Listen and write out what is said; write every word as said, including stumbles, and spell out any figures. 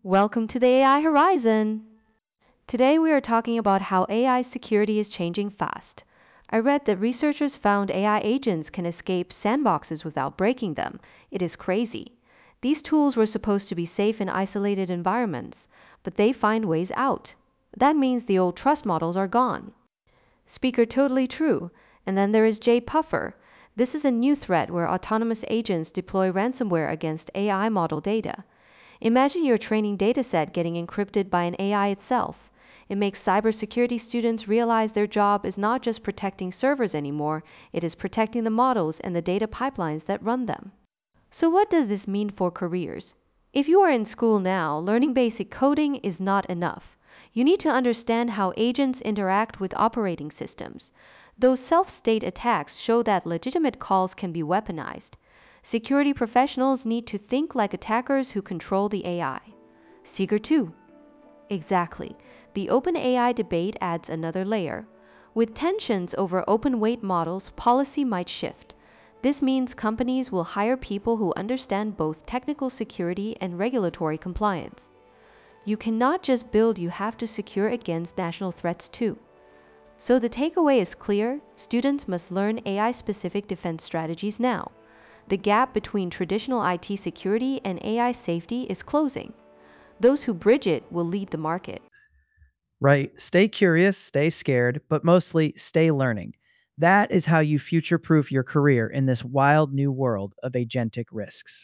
Welcome to the A I Horizon. Today we are talking about how A I security is changing fast. I read that researchers found A I agents can escape sandboxes without breaking them. It is crazy. These tools were supposed to be safe in isolated environments, but they find ways out. That means the old trust models are gone. Speaker totally true. And then there is J Puffer. This is a new threat where autonomous agents deploy ransomware against A I model data. Imagine your training dataset getting encrypted by an A I itself. It makes cybersecurity students realize their job is not just protecting servers anymore, it is protecting the models and the data pipelines that run them. So what does this mean for careers? If you are in school now, learning basic coding is not enough. You need to understand how agents interact with operating systems. Those self-state attacks show that legitimate calls can be weaponized. Security professionals need to think like attackers who control the A I. Seeker two. Exactly. The OpenAI debate adds another layer. With tensions over open weight models, policy might shift. This means companies will hire people who understand both technical security and regulatory compliance. You cannot just build, you have to secure against national threats too. So the takeaway is clear, students must learn A I-specific defense strategies now. The gap between traditional I T security and A I safety is closing. Those who bridge it will lead the market. Right. Stay curious, stay scared, but mostly stay learning. That is how you future proof your career in this wild new world of agentic risks.